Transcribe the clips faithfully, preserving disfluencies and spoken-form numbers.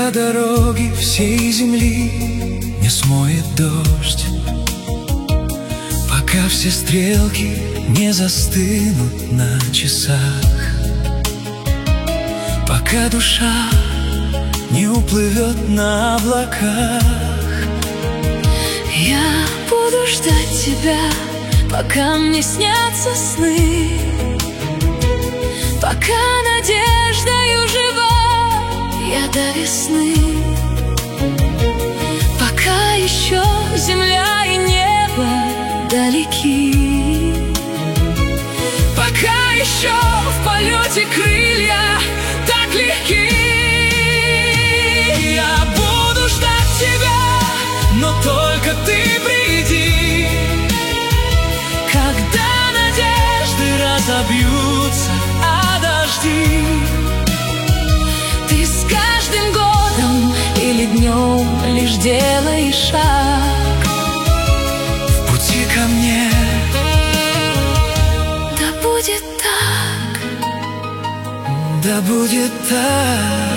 Пока дороги всей земли не смоет дождь, пока все стрелки не застынут на часах, пока душа не уплывет на облаках. Я буду ждать тебя, пока мне снятся сны, пока надеждою жива я до весны, пока еще земля и небо далеки, пока еще в полете крылья так легки. Я буду ждать тебя, но только ты приди, когда надежды разобьются о дожди. Ты с каждым годом или днем лишь делаешь шаг в пути ко мне. Да будет так, да будет так.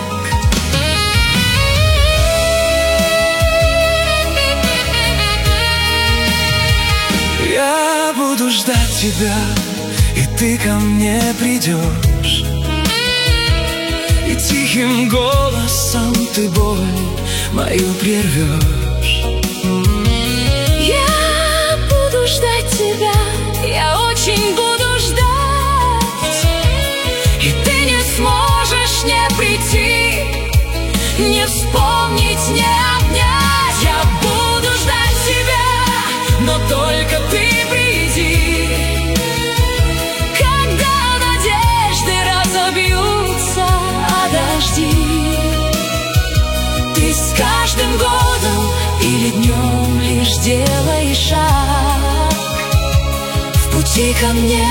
Я буду ждать тебя, и ты ко мне придешь, и тихим голосом ты боль мою прервешь. я буду ждать тебя, я очень буду ждать, И ты не сможешь не прийти, не вспомнить, не обнять. я буду ждать тебя, но только ты приди, Когда надежды разобьются о дожди. ты с каждым годом Или днем лишь делаешь шаг в пути ко мне.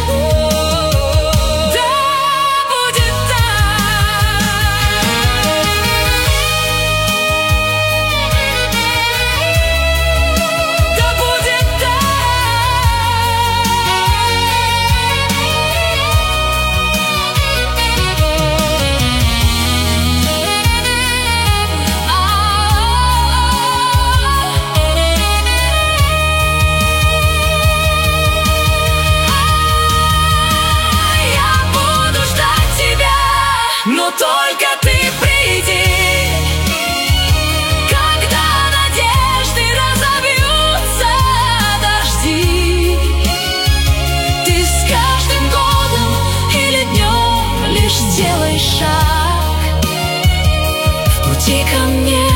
но только ты приди, Когда надежды разобьются о дожди. Ты с каждым годом или днем лишь делаешь шаг в пути ко мне.